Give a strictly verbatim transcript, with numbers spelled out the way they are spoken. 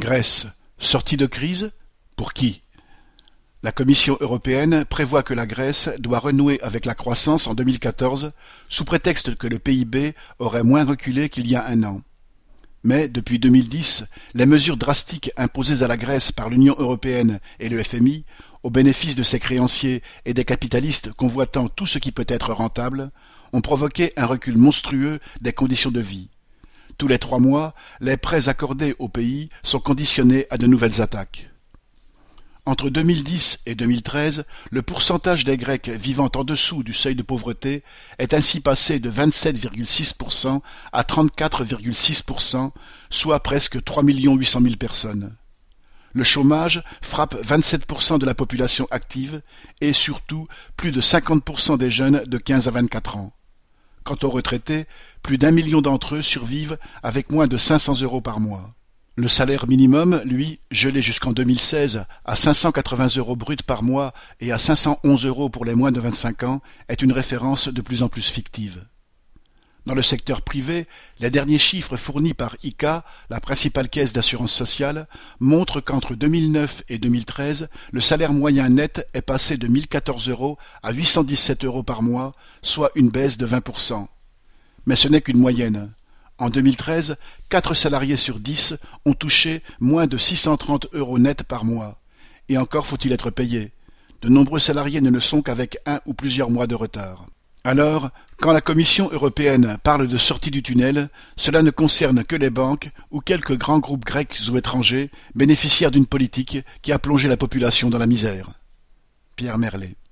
Grèce, sortie de crise? Pour qui? La Commission européenne prévoit que la Grèce doit renouer avec la croissance en deux mille quatorze, sous prétexte que le P I B aurait moins reculé qu'il y a un an. Mais, depuis deux mille dix, les mesures drastiques imposées à la Grèce par l'Union européenne et le F M I, au bénéfice de ses créanciers et des capitalistes convoitant tout ce qui peut être rentable, ont provoqué un recul monstrueux des conditions de vie. Tous les trois mois, les prêts accordés au pays sont conditionnés à de nouvelles attaques. Entre deux mille dix et deux mille treize, le pourcentage des Grecs vivant en dessous du seuil de pauvreté est ainsi passé de vingt-sept virgule six pour cent à trente-quatre virgule six pour cent, soit presque trois millions huit cent mille personnes. Le chômage frappe vingt-sept pour cent de la population active et surtout plus de cinquante pour cent des jeunes de quinze à vingt-quatre ans. Quant aux retraités, plus d'un million d'entre eux survivent avec moins de cinq cents euros par mois. Le salaire minimum, lui, gelé jusqu'en deux mille seize à cinq cent quatre-vingts euros bruts par mois et à cinq cent onze euros pour les moins de vingt-cinq ans, est une référence de plus en plus fictive. Dans le secteur privé, les derniers chiffres fournis par I C A, la principale caisse d'assurance sociale, montrent qu'entre deux mille neuf et deux mille treize, le salaire moyen net est passé de mille quatorze euros à huit cent dix-sept euros par mois, soit une baisse de vingt pour cent. Mais ce n'est qu'une moyenne. En deux mille treize, quatre salariés sur dix ont touché moins de six cent trente euros net par mois. Et encore faut-il être payé. De nombreux salariés ne le sont qu'avec un ou plusieurs mois de retard. Alors, quand la Commission européenne parle de sortie du tunnel, cela ne concerne que les banques ou quelques grands groupes grecs ou étrangers bénéficiaires d'une politique qui a plongé la population dans la misère. Pierre Merlet.